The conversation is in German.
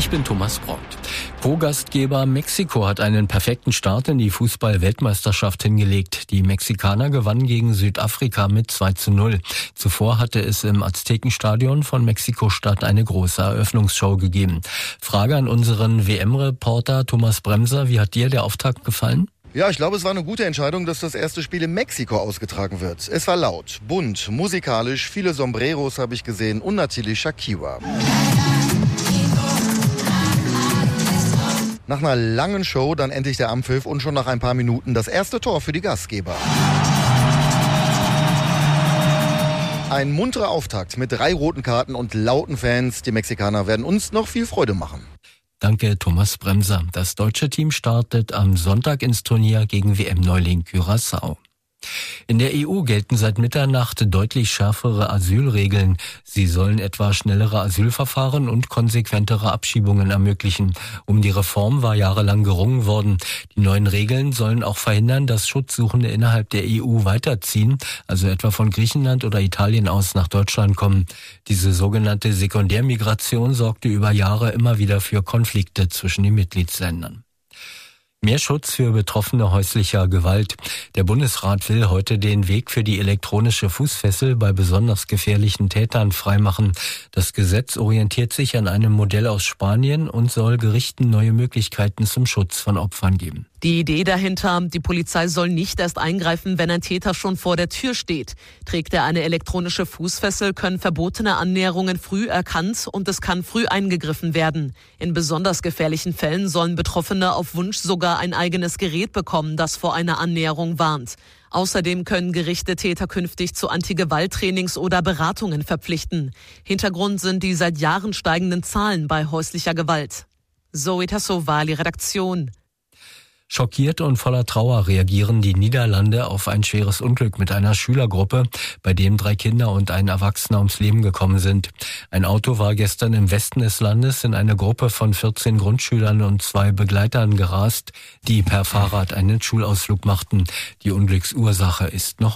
Ich bin Thomas Braut. Co-Gastgeber Mexiko hat einen perfekten Start in die Fußball-Weltmeisterschaft hingelegt. Die Mexikaner gewannen gegen Südafrika mit 2:0. Zuvor hatte es im Aztekenstadion von Mexiko-Stadt eine große Eröffnungsshow gegeben. Frage an unseren WM-Reporter Thomas Bremser. Wie hat dir der Auftakt gefallen? Ja, ich glaube, es war eine gute Entscheidung, dass das erste Spiel in Mexiko ausgetragen wird. Es war laut, bunt, musikalisch, viele Sombreros habe ich gesehen und natürlich Shakira. Nach einer langen Show dann endlich der Anpfiff und schon nach ein paar Minuten das erste Tor für die Gastgeber. Ein munterer Auftakt mit 3 roten Karten und lauten Fans. Die Mexikaner werden uns noch viel Freude machen. Danke, Thomas Bremser. Das deutsche Team startet am Sonntag ins Turnier gegen WM-Neuling Curaçao. In der EU gelten seit Mitternacht deutlich schärfere Asylregeln. Sie sollen etwa schnellere Asylverfahren und konsequentere Abschiebungen ermöglichen. Um die Reform war jahrelang gerungen worden. Die neuen Regeln sollen auch verhindern, dass Schutzsuchende innerhalb der EU weiterziehen, also etwa von Griechenland oder Italien aus nach Deutschland kommen. Diese sogenannte Sekundärmigration sorgte über Jahre immer wieder für Konflikte zwischen den Mitgliedsländern. Mehr Schutz für Betroffene häuslicher Gewalt. Der Bundesrat will heute den Weg für die elektronische Fußfessel bei besonders gefährlichen Tätern freimachen. Das Gesetz orientiert sich an einem Modell aus Spanien und soll Gerichten neue Möglichkeiten zum Schutz von Opfern geben. Die Idee dahinter, die Polizei soll nicht erst eingreifen, wenn ein Täter schon vor der Tür steht. Trägt er eine elektronische Fußfessel, können verbotene Annäherungen früh erkannt und es kann früh eingegriffen werden. In besonders gefährlichen Fällen sollen Betroffene auf Wunsch sogar ein eigenes Gerät bekommen, das vor einer Annäherung warnt. Außerdem können Gerichte Täter künftig zu Anti-Gewalt-Trainings oder Beratungen verpflichten. Hintergrund sind die seit Jahren steigenden Zahlen bei häuslicher Gewalt. Zoe Tassovali, Redaktion. Schockiert und voller Trauer reagieren die Niederlande auf ein schweres Unglück mit einer Schülergruppe, bei dem 3 Kinder und ein Erwachsener ums Leben gekommen sind. Ein Auto war gestern im Westen des Landes in eine Gruppe von 14 Grundschülern und 2 Begleitern gerast, die per Fahrrad einen Schulausflug machten. Die Unglücksursache ist noch